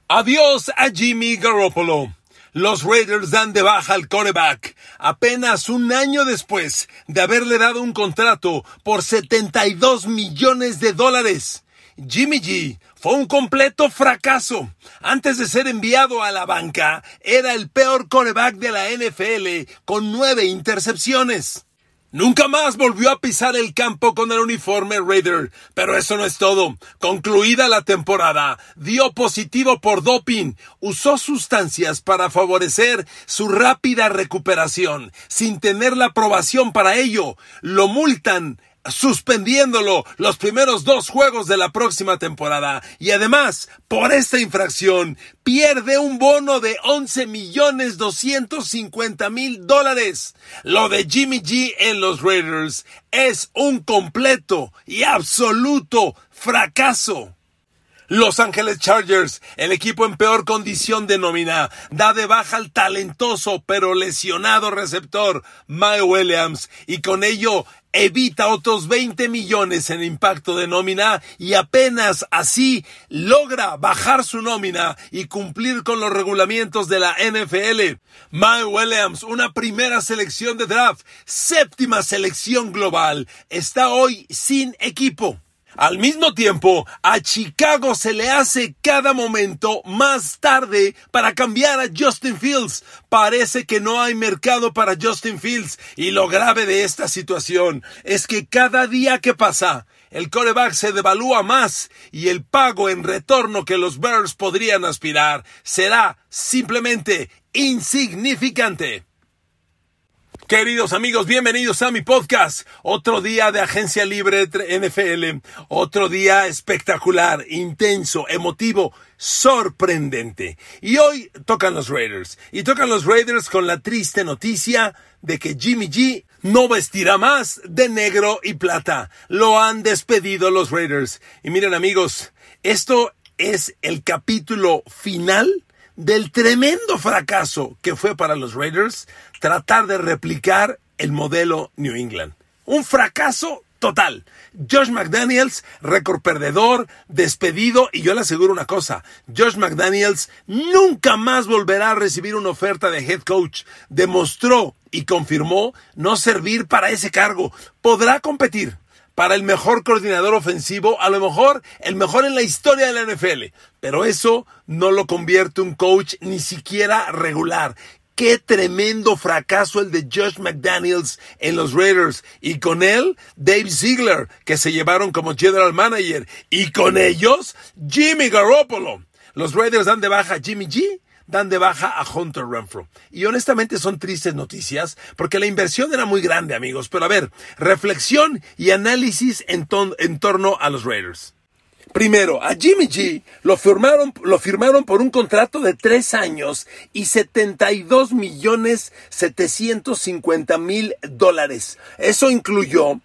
Adiós a Jimmy Garoppolo. Los Raiders dan de baja al quarterback apenas un año después de haberle dado un contrato por $72 millones. Jimmy G fue un completo fracaso. Antes de ser enviado a la banca, era el peor quarterback de la NFL con 9 intercepciones. Nunca más volvió a pisar el campo con el uniforme Raider, pero eso no es todo. Concluida la temporada, dio positivo por doping, usó sustancias para favorecer su rápida recuperación, sin tener la aprobación para ello. Lo multan, suspendiéndolo los primeros 2 juegos de la próxima temporada. Y además, por esta infracción, pierde un bono de $11,250,000. Lo de Jimmy G en los Raiders es un completo y absoluto fracaso. Los Ángeles Chargers, el equipo en peor condición de nómina, da de baja al talentoso pero lesionado receptor Mike Williams y con ello evita otros $20 millones en impacto de nómina y apenas así logra bajar su nómina y cumplir con los regulamientos de la NFL. Mike Williams, una primera selección de draft, 7ª selección global, está hoy sin equipo. Al mismo tiempo, a Chicago se le hace cada momento más tarde para cambiar a Justin Fields. Parece que no hay mercado para Justin Fields y lo grave de esta situación es que cada día que pasa, el quarterback se devalúa más y el pago en retorno que los Bears podrían aspirar será simplemente insignificante. Queridos amigos, bienvenidos a mi podcast. Otro día de agencia libre NFL, otro día espectacular, intenso, emotivo, sorprendente. Y hoy tocan los Raiders. Y tocan los Raiders con la triste noticia de que Jimmy G no vestirá más de negro y plata. Lo han despedido los Raiders. Y miren amigos, esto es el capítulo final del tremendo fracaso que fue para los Raiders tratar de replicar el modelo New England. Un fracaso total. Josh McDaniels, récord perdedor, despedido, y yo le aseguro una cosa, Josh McDaniels nunca más volverá a recibir una oferta de head coach. Demostró y confirmó no servir para ese cargo. Podrá competir para el mejor coordinador ofensivo, a lo mejor el mejor en la historia de la NFL. Pero eso no lo convierte un coach ni siquiera regular. ¡Qué tremendo fracaso el de Josh McDaniels en los Raiders! Y con él, Dave Ziegler, que se llevaron como general manager. Y con ellos, Jimmy Garoppolo. Los Raiders dan de baja a Jimmy G, dan de baja a Hunter Renfrow. Y honestamente son tristes noticias porque la inversión era muy grande, amigos. Pero a ver, reflexión y análisis en torno a los Raiders. Primero, a Jimmy G lo firmaron por un contrato de 3 años y $72,750,000. Eso incluyó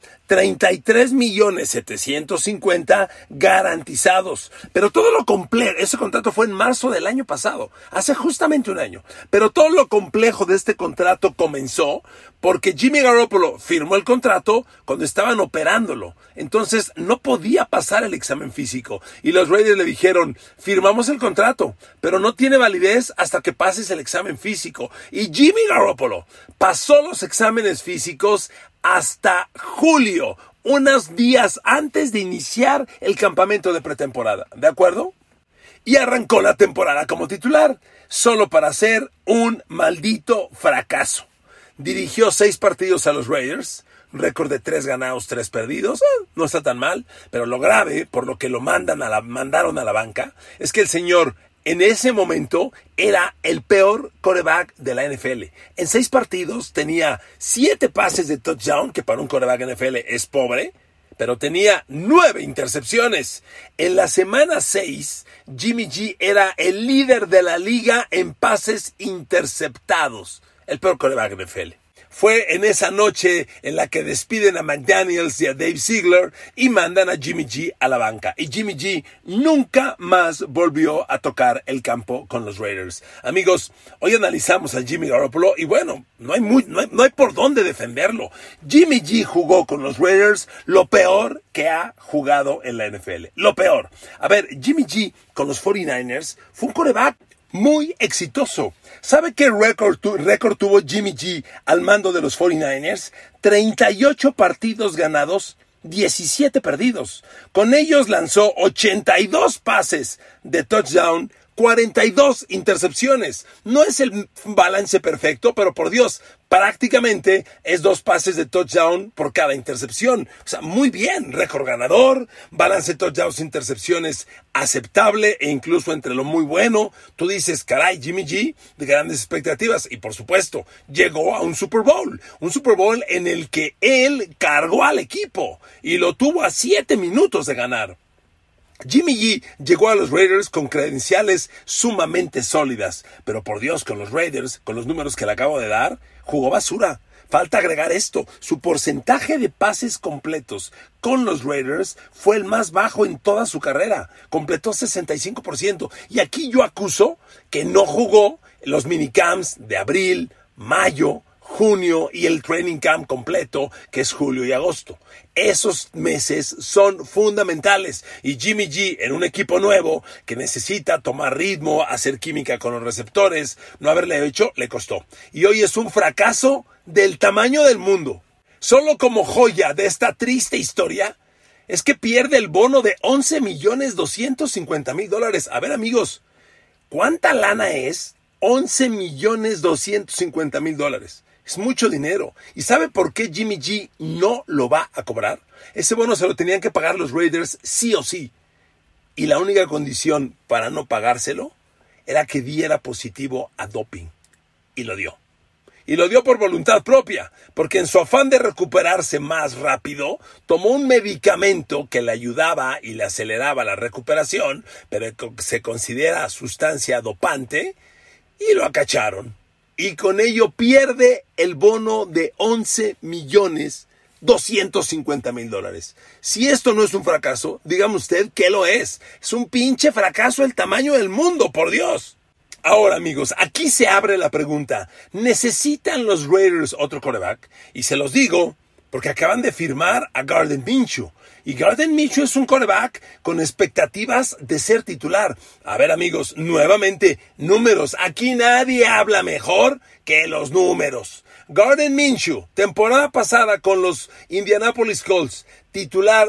$33,750,000 garantizados. Pero todo lo complejo, ese contrato fue en marzo del año pasado, hace justamente un año. Pero todo lo complejo de este contrato comenzó porque Jimmy Garoppolo firmó el contrato cuando estaban operándolo. Entonces no podía pasar el examen físico. Y los Raiders le dijeron, firmamos el contrato, pero no tiene validez hasta que pases el examen físico. Y Jimmy Garoppolo pasó los exámenes físicos hasta julio, unos días antes de iniciar el campamento de pretemporada, ¿de acuerdo? Y arrancó la temporada como titular, solo para hacer un maldito fracaso. Dirigió 6 partidos a los Raiders, récord de 3 ganados, 3 perdidos, no está tan mal, pero lo grave, por lo que lo mandaron a la banca, es que el señor en ese momento era el peor quarterback de la NFL. En 6 partidos tenía 7 pases de touchdown, que para un quarterback NFL es pobre, pero tenía 9 intercepciones. En la semana 6, Jimmy G era el líder de la liga en pases interceptados. El peor quarterback de NFL. Fue en esa noche en la que despiden a McDaniels y a Dave Ziegler y mandan a Jimmy G a la banca. Y Jimmy G nunca más volvió a tocar el campo con los Raiders. Amigos, hoy analizamos a Jimmy Garoppolo y bueno, no hay por dónde defenderlo. Jimmy G jugó con los Raiders lo peor que ha jugado en la NFL. Lo peor. A ver, Jimmy G con los 49ers fue un quarterback muy exitoso. ¿Sabe qué récord tuvo Jimmy G al mando de los 49ers? 38 partidos ganados, 17 perdidos. Con ellos lanzó 82 pases de touchdown, 42 intercepciones. No es el balance perfecto, pero por Dios, prácticamente es 2 pases de touchdown por cada intercepción. O sea, muy bien, récord ganador, balance touchdowns, intercepciones aceptable e incluso entre lo muy bueno. Tú dices, caray, Jimmy G, de grandes expectativas. Y por supuesto, llegó a un Super Bowl en el que él cargó al equipo y lo tuvo a 7 minutos de ganar. Jimmy G llegó a los Raiders con credenciales sumamente sólidas, pero por Dios, con los Raiders, con los números que le acabo de dar, jugó basura. Falta agregar esto, su porcentaje de pases completos con los Raiders fue el más bajo en toda su carrera, completó 65%. Y aquí yo acuso que no jugó los minicamps de abril, mayo, junio y el training camp completo, que es julio y agosto. Esos meses son fundamentales y Jimmy G en un equipo nuevo que necesita tomar ritmo, hacer química con los receptores, no haberle hecho, le costó. Y hoy es un fracaso del tamaño del mundo. Solo como joya de esta triste historia es que pierde el bono de $11,250,000. A ver, amigos, ¿cuánta lana es? $11,250,000. Es mucho dinero. ¿Y sabe por qué Jimmy G no lo va a cobrar? Ese bono se lo tenían que pagar los Raiders sí o sí. Y la única condición para no pagárselo era que diera positivo a doping. Y lo dio. Y lo dio por voluntad propia, porque en su afán de recuperarse más rápido, tomó un medicamento que le ayudaba y le aceleraba la recuperación, pero se considera sustancia dopante, y lo acacharon. Y con ello pierde el bono de $11,250,000. Si esto no es un fracaso, dígame usted qué lo es. Es un pinche fracaso el tamaño del mundo, por Dios. Ahora, amigos, aquí se abre la pregunta. ¿Necesitan los Raiders otro quarterback? Y se los digo porque acaban de firmar a Gardner Minshew. Y Gardner Minshew es un quarterback con expectativas de ser titular. A ver, amigos, nuevamente, números. Aquí nadie habla mejor que los números. Gardner Minshew, temporada pasada con los Indianapolis Colts, titular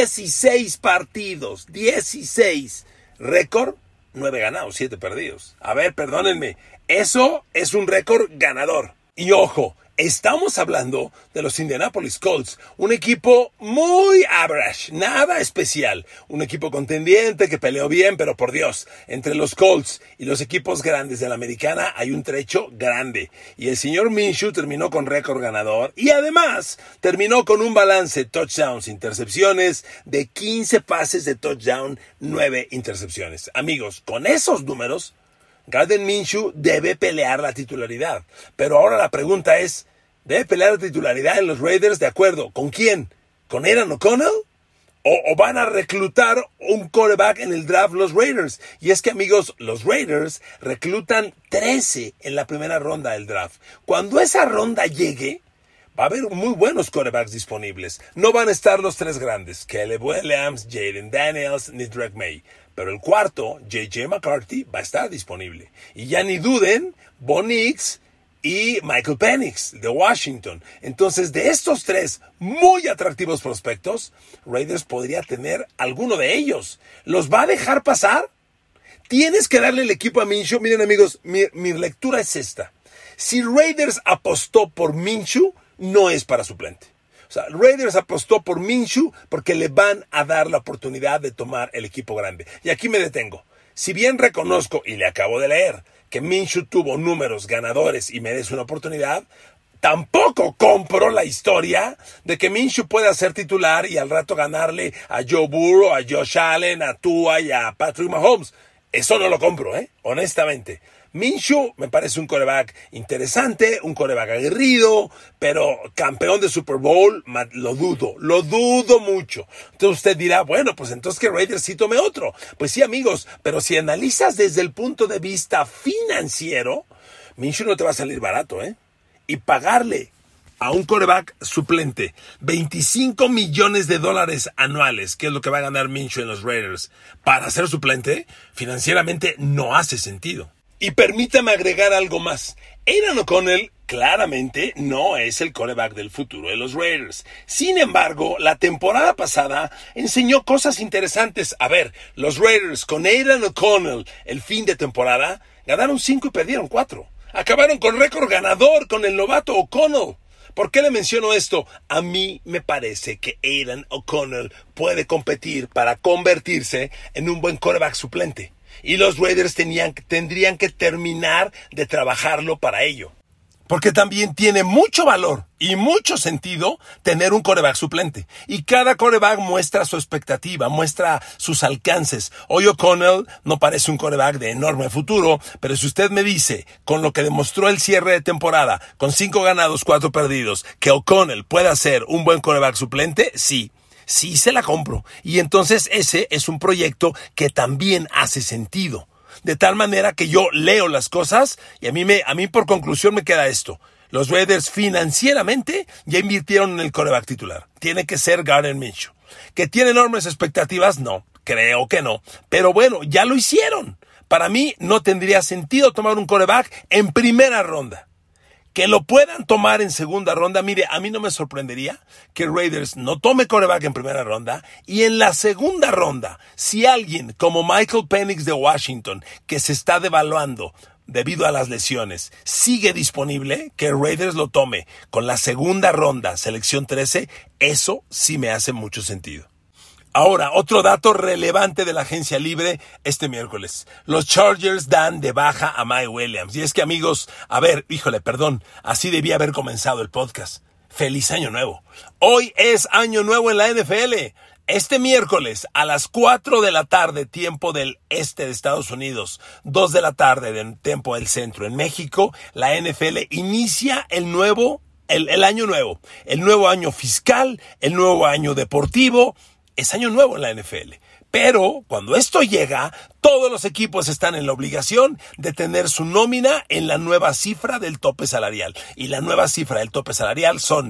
16 partidos, 16. Récord, 9 ganados, 7 perdidos. A ver, perdónenme, eso es un récord ganador. Y ojo, estamos hablando de los Indianapolis Colts, un equipo muy average, nada especial. Un equipo contendiente que peleó bien, pero por Dios, entre los Colts y los equipos grandes de la americana hay un trecho grande. Y el señor Minshew terminó con récord ganador y además terminó con un balance touchdowns, intercepciones de 15 pases de touchdown, 9 intercepciones. Amigos, con esos números, Gardner Minshew debe pelear la titularidad. Pero ahora la pregunta es, ¿debe pelear la titularidad en los Raiders? ¿De acuerdo? ¿Con quién? ¿Con Aidan O'Connell? ¿O van a reclutar un quarterback en el draft los Raiders? Y es que, amigos, los Raiders reclutan 13 en la primera ronda del draft. Cuando esa ronda llegue, va a haber muy buenos quarterbacks disponibles. No van a estar los 3 grandes, Caleb Williams, Jaden Daniels ni Drake May. Pero el cuarto, J.J. McCarthy, va a estar disponible. Y ya ni duden, Bo Nix y Michael Penix de Washington. Entonces, de estos 3 muy atractivos prospectos, Raiders podría tener alguno de ellos. ¿Los va a dejar pasar? Tienes que darle el equipo a Minshew. Miren, amigos, mi lectura es esta. Si Raiders apostó por Minshew, no es para suplente. O sea, Raiders apostó por Minshew porque le van a dar la oportunidad de tomar el equipo grande. Y aquí me detengo. Si bien reconozco, y le acabo de leer, que Minshew tuvo números ganadores y merece una oportunidad, tampoco compro la historia de que Minshew pueda ser titular y al rato ganarle a Joe Burrow, a Josh Allen, a Tua y a Patrick Mahomes. Eso no lo compro, honestamente. Minshew me parece un quarterback interesante, un quarterback aguerrido, pero campeón de Super Bowl, lo dudo mucho. Entonces usted dirá, bueno, pues entonces que Raiders sí tome otro. Pues sí, amigos, pero si analizas desde el punto de vista financiero, Minshew no te va a salir barato, Y pagarle a un quarterback suplente $25 millones anuales, que es lo que va a ganar Minshew en los Raiders, para ser suplente, financieramente no hace sentido. Y permítame agregar algo más. Aidan O'Connell claramente no es el quarterback del futuro de los Raiders. Sin embargo, la temporada pasada enseñó cosas interesantes. A ver, los Raiders con Aidan O'Connell el fin de temporada ganaron 5 y perdieron 4. Acabaron con récord ganador con el novato O'Connell. ¿Por qué le menciono esto? A mí me parece que Aidan O'Connell puede competir para convertirse en un buen quarterback suplente. Y los Raiders tendrían que terminar de trabajarlo para ello. Porque también tiene mucho valor y mucho sentido tener un quarterback suplente. Y cada quarterback muestra su expectativa, muestra sus alcances. Hoy O'Connell no parece un quarterback de enorme futuro, pero si usted me dice, con lo que demostró el cierre de temporada, con 5 ganados, 4 perdidos, que O'Connell pueda ser un buen quarterback suplente, sí se la compro. Y entonces ese es un proyecto que también hace sentido. De tal manera que yo leo las cosas y a mí por conclusión me queda esto. Los Raiders financieramente ya invirtieron en el quarterback titular. Tiene que ser Gardner Minshew. ¿Que tiene enormes expectativas? No, creo que no. Pero bueno, ya lo hicieron. Para mí no tendría sentido tomar un quarterback en primera ronda. Que lo puedan tomar en segunda ronda, mire, a mí no me sorprendería que Raiders no tome quarterback en primera ronda y en la segunda ronda, si alguien como Michael Penix de Washington, que se está devaluando debido a las lesiones, sigue disponible, que Raiders lo tome con la segunda ronda, selección 13, eso sí me hace mucho sentido. Ahora, otro dato relevante de la agencia libre este miércoles. Los Chargers dan de baja a Mike Williams. Y es que, amigos, así debía haber comenzado el podcast. ¡Feliz Año Nuevo! Hoy es Año Nuevo en la NFL. Este miércoles a las 4 de la tarde, tiempo del este de Estados Unidos, 2 de la tarde, tiempo del centro en México, la NFL inicia el año nuevo. El nuevo año fiscal, el nuevo año deportivo. Es año nuevo en la NFL. Pero cuando esto llega, todos los equipos están en la obligación de tener su nómina en la nueva cifra del tope salarial. Y la nueva cifra del tope salarial son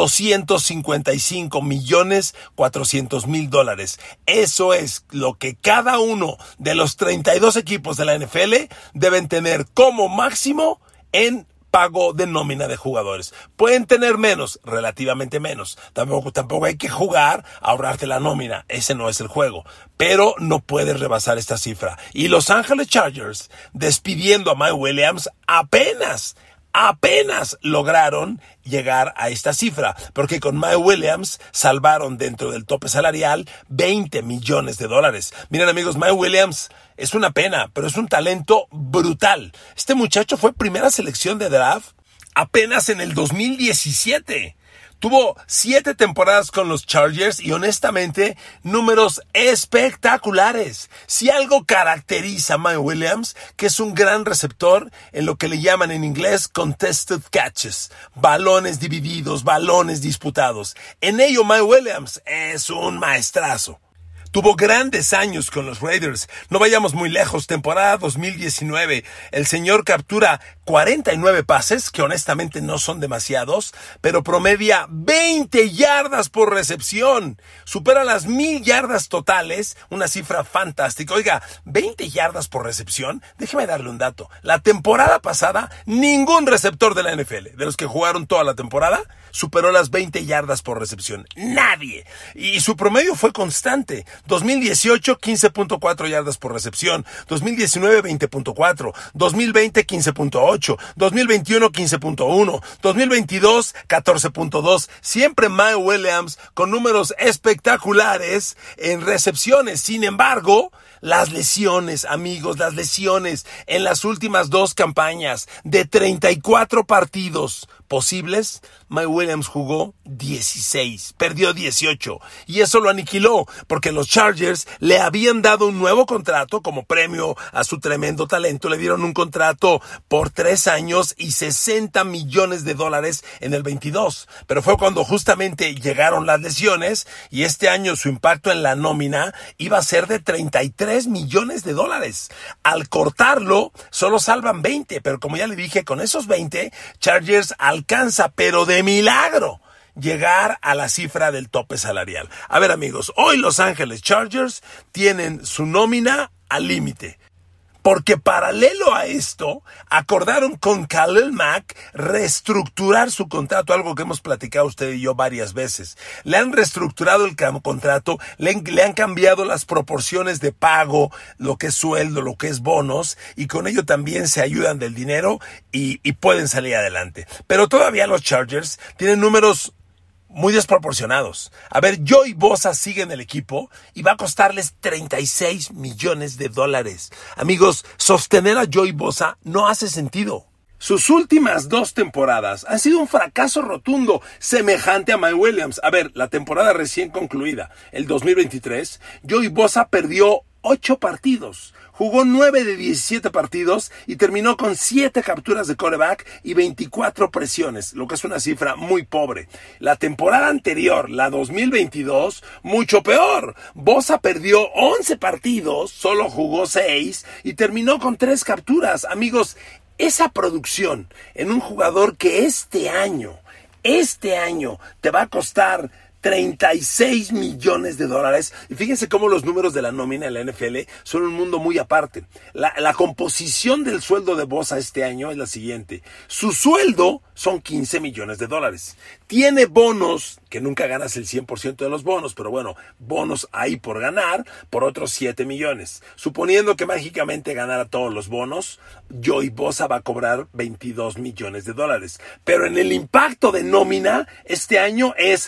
$255,400,000. Eso es lo que cada uno de los 32 equipos de la NFL deben tener como máximo en pago de nómina de jugadores. Pueden tener menos, relativamente menos. Tampoco hay que jugar a ahorrarte la nómina. Ese no es el juego. Pero no puedes rebasar esta cifra. Y Los Ángeles Chargers, despidiendo a Mike Williams, apenas lograron llegar a esta cifra, porque con Mike Williams salvaron dentro del tope salarial $20 millones. Miren, amigos, Mike Williams es una pena, pero es un talento brutal. Este muchacho fue primera selección de draft apenas en el 2017. Tuvo 7 temporadas con los Chargers y honestamente números espectaculares. Si algo caracteriza a Mike Williams, que es un gran receptor en lo que le llaman en inglés contested catches, balones divididos, balones disputados. En ello Mike Williams es un maestrazo. Tuvo grandes años con los Raiders. No vayamos muy lejos. Temporada 2019. El señor captura 49 pases, que honestamente no son demasiados, pero promedia 20 yardas por recepción. Supera las 1,000 yardas totales. Una cifra fantástica. Oiga, 20 yardas por recepción. Déjeme darle un dato. La temporada pasada, ningún receptor de la NFL, de los que jugaron toda la temporada, superó las 20 yardas por recepción. Nadie. Y su promedio fue constante. 2018, 15.4 yardas por recepción. 2019, 20.4. 2020, 15.8. 2021, 15.1. 2022, 14.2. Siempre Mike Williams con números espectaculares en recepciones. Sin embargo, Las lesiones, amigos, las lesiones en las últimas 2 campañas de 34 partidos posibles, Mike Williams jugó 16, perdió 18 y eso lo aniquiló porque los Chargers le habían dado un nuevo contrato como premio a su tremendo talento. Le dieron un contrato por 3 años y $60 millones en el 22, pero fue cuando justamente llegaron las lesiones y este año su impacto en la nómina iba a ser de $33 millones. Al cortarlo, solo salvan 20, pero como ya le dije, con esos 20, Chargers alcanza, pero de milagro, llegar a la cifra del tope salarial. A ver, amigos, hoy Los Ángeles Chargers tienen su nómina al límite. Porque paralelo a esto, acordaron con Khalil Mack reestructurar su contrato, algo que hemos platicado usted y yo varias veces. Le han reestructurado el contrato, le han cambiado las proporciones de pago, lo que es sueldo, lo que es bonos, y con ello también se ayudan del dinero y pueden salir adelante. Pero todavía los Chargers tienen números muy desproporcionados. A ver, Joey Bosa sigue en el equipo y va a costarles $36 millones. Amigos, sostener a Joey Bosa no hace sentido. Sus últimas 2 temporadas han sido un fracaso rotundo, semejante a Mike Williams. A ver, la temporada recién concluida, el 2023, Joey Bosa perdió 8 partidos. Jugó 9 de 17 partidos y terminó con 7 capturas de quarterback y 24 presiones, lo que es una cifra muy pobre. La temporada anterior, la 2022, mucho peor. Bosa perdió 11 partidos, solo jugó 6 y terminó con 3 capturas. Amigos, esa producción en un jugador que este año te va a costar $36 millones. Y fíjense cómo los números de la nómina en la NFL son un mundo muy aparte. La composición del sueldo de Bosa este año es la siguiente. Su sueldo son $15 millones. Tiene bonos, que nunca ganas el 100% de los bonos, pero bueno, bonos hay por ganar, por otros $7 millones. Suponiendo que mágicamente ganara todos los bonos, Joey Bosa va a cobrar $22 millones. Pero en el impacto de nómina, este año es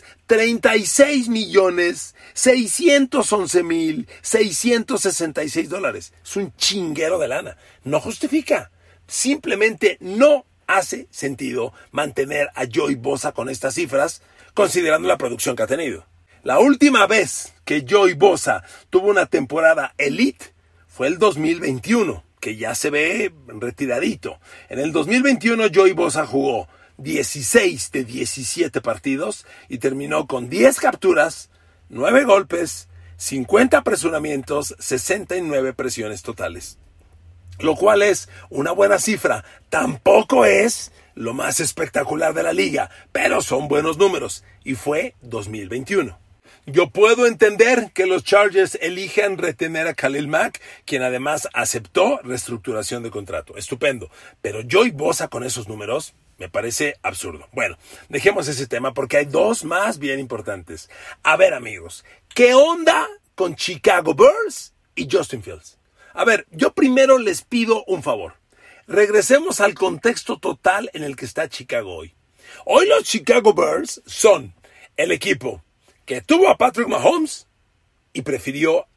$36,611,666. Es un chinguero de lana. No justifica. Simplemente no hace sentido mantener a Joey Bosa con estas cifras, considerando la producción que ha tenido. La última vez que Joey Bosa tuvo una temporada elite fue el 2021, que ya se ve retiradito. En el 2021 Joey Bosa jugó 16 de 17 partidos y terminó con 10 capturas, 9 golpes, 50 apresuramientos, 69 presiones totales. Lo cual es una buena cifra. Tampoco es lo más espectacular de la liga, pero son buenos números. Y fue 2021. Yo puedo entender que los Chargers elijan retener a Khalil Mack, quien además aceptó reestructuración de contrato. Estupendo. Pero Joey Bosa con esos números me parece absurdo. Bueno, dejemos ese tema porque hay 2 más bien importantes. A ver, amigos, ¿qué onda con Chicago Bears y Justin Fields? A ver, yo primero les pido un favor. Regresemos al contexto total en el que está Chicago hoy. Hoy los Chicago Bears son el equipo que tuvo a Patrick Mahomes y prefirió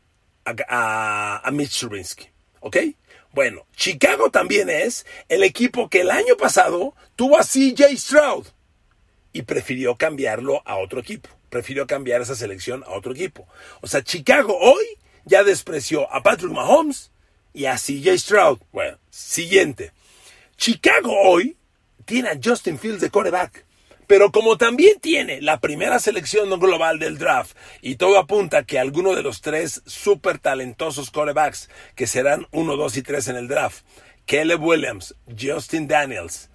a Mitch Trubisky. ¿Ok? Bueno, Chicago también es el equipo que el año pasado tuvo a CJ Stroud y prefirió cambiarlo a otro equipo. Prefirió cambiar esa selección a otro equipo. O sea, Chicago hoy ya despreció a Patrick Mahomes y a CJ Stroud. Bueno, siguiente. Chicago hoy tiene a Justin Fields de quarterback. Pero como también tiene la primera selección global del draft y todo apunta que alguno de los 3 súper talentosos quarterbacks que serán 1, 2 y 3 en el draft, Caleb Williams, Jaden Daniels,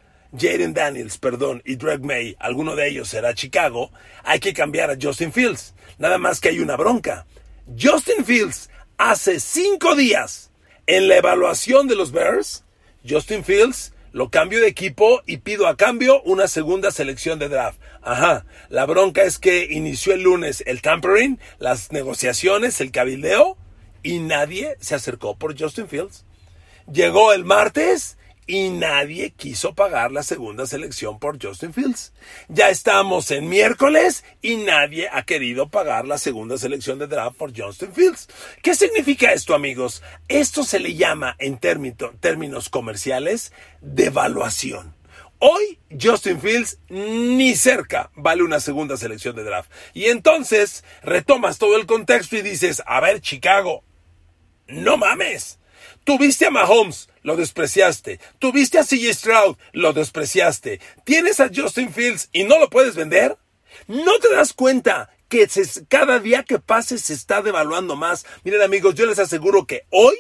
y Drake May, alguno de ellos será Chicago, hay que cambiar a Justin Fields. Nada más que hay una bronca. Justin Fields hace 5 días en la evaluación de los Bears, Justin Fields lo cambio de equipo y pido a cambio una segunda selección de draft. Ajá, la bronca es que inició el lunes el tampering, las negociaciones, el cabildeo y nadie se acercó por Justin Fields. Llegó el martes y nadie quiso pagar la segunda selección por Justin Fields. Ya estamos en miércoles y nadie ha querido pagar la segunda selección de draft por Justin Fields. ¿Qué significa esto, amigos? Esto se le llama en términos comerciales devaluación. Hoy Justin Fields ni cerca vale una segunda selección de draft. Y entonces retomas todo el contexto y dices, a ver, Chicago, no mames. Tuviste a Mahomes, lo despreciaste. Tuviste a CJ Stroud, lo despreciaste. ¿Tienes a Justin Fields y no lo puedes vender? ¿No te das cuenta que cada día que pase se está devaluando más? Miren, amigos, yo les aseguro que hoy,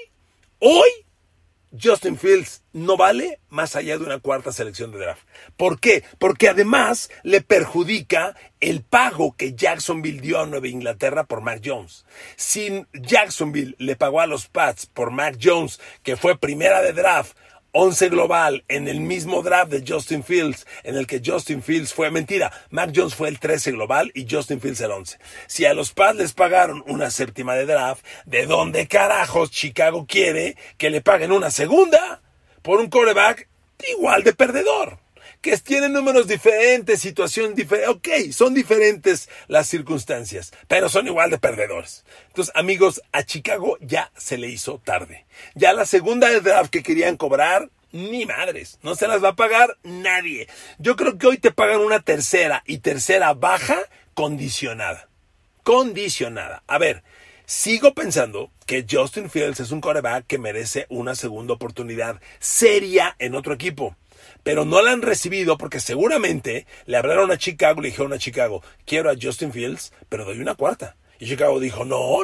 Justin Fields no vale más allá de una cuarta selección de draft. ¿Por qué? Porque además le perjudica el pago que Jacksonville dio a Nueva Inglaterra por Mac Jones. Si Jacksonville le pagó a los Pats por Mac Jones, que fue primera de draft, 11 global, en el mismo draft de Justin Fields, en el que Justin Fields fue, mentira, Mac Jones fue el 13 global y Justin Fields el 11. Si a los Pats les pagaron una séptima de draft, ¿de dónde carajos Chicago quiere que le paguen una segunda por un quarterback igual de perdedor? Que tienen números diferentes, situación diferente. Ok, son diferentes las circunstancias, pero son igual de perdedores. Entonces, amigos, a Chicago ya se le hizo tarde. Ya la segunda del draft que querían cobrar, ni madres. No se las va a pagar nadie. Yo creo que hoy te pagan una tercera y tercera baja condicionada. Condicionada. A ver, sigo pensando que Justin Fields es un quarterback que merece una segunda oportunidad seria en otro equipo. Pero no la han recibido porque seguramente le hablaron a Chicago y le dijeron a Chicago, quiero a Justin Fields, pero doy una cuarta. Y Chicago dijo, no.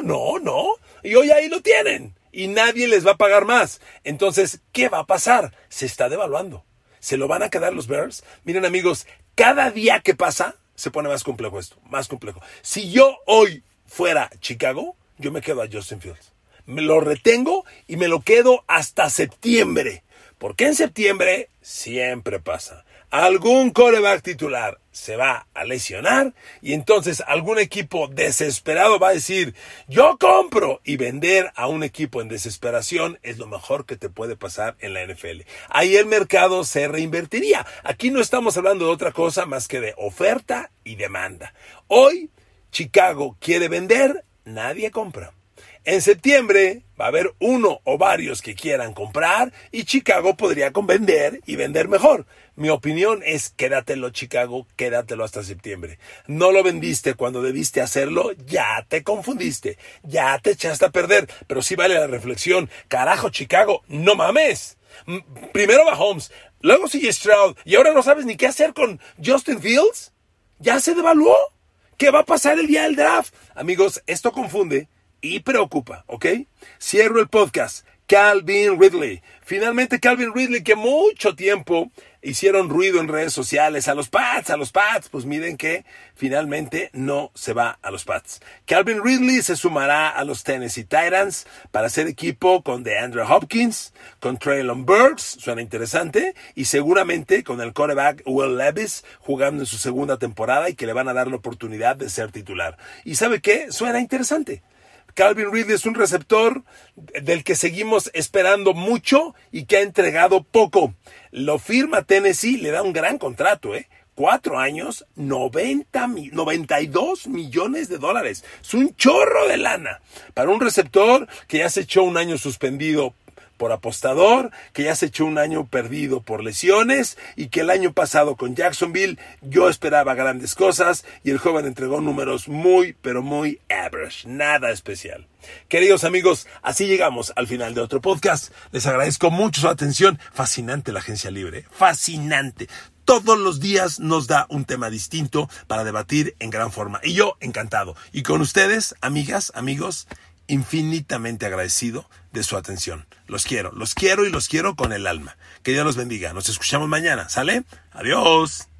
Y hoy ahí lo tienen. Y nadie les va a pagar más. Entonces, ¿qué va a pasar? Se está devaluando. ¿Se lo van a quedar los Bears? Miren, amigos, cada día que pasa se pone más complejo esto, más complejo. Si yo hoy fuera Chicago, yo me quedo a Justin Fields. Me lo retengo y me lo quedo hasta septiembre. Porque en septiembre siempre pasa. Algún quarterback titular se va a lesionar y entonces algún equipo desesperado va a decir, yo compro, y vender a un equipo en desesperación es lo mejor que te puede pasar en la NFL. Ahí el mercado se reinvertiría. Aquí no estamos hablando de otra cosa más que de oferta y demanda. Hoy Chicago quiere vender, nadie compra. En septiembre va a haber uno o varios que quieran comprar y Chicago podría vender y vender mejor. Mi opinión es quédatelo, Chicago, quédatelo hasta septiembre. No lo vendiste cuando debiste hacerlo, ya te confundiste, ya te echaste a perder. Pero sí vale la reflexión. Carajo, Chicago, no mames. Primero Mahomes, luego CJ Stroud y ahora no sabes ni qué hacer con Justin Fields. ¿Ya se devaluó? ¿Qué va a pasar el día del draft? Amigos, esto confunde y preocupa, ¿ok? Cierro el podcast. Calvin Ridley. Finalmente Calvin Ridley, que mucho tiempo hicieron ruido en redes sociales. A los Pats. Pues miren que finalmente no se va a los Pats. Calvin Ridley se sumará a los Tennessee Titans para hacer equipo con DeAndre Hopkins, con Treylon Burks, suena interesante, y seguramente con el quarterback Will Levis jugando en su segunda temporada y que le van a dar la oportunidad de ser titular. ¿Y sabe qué? Suena interesante. Calvin Ridley es un receptor del que seguimos esperando mucho y que ha entregado poco. Lo firma Tennessee, le da un gran contrato, 4 años, 92 millones de dólares. Es un chorro de lana para un receptor que ya se echó un año suspendido por apostador, que ya se echó un año perdido por lesiones y que el año pasado con Jacksonville yo esperaba grandes cosas y el joven entregó números muy, pero muy average, nada especial. Queridos amigos, así llegamos al final de otro podcast. Les agradezco mucho su atención. Fascinante la agencia libre, fascinante. Todos los días nos da un tema distinto para debatir en gran forma. Y yo encantado. Y con ustedes, amigas, amigos, infinitamente agradecido de su atención. Los quiero y los quiero con el alma. Que Dios los bendiga. Nos escuchamos mañana. ¿Sale? Adiós.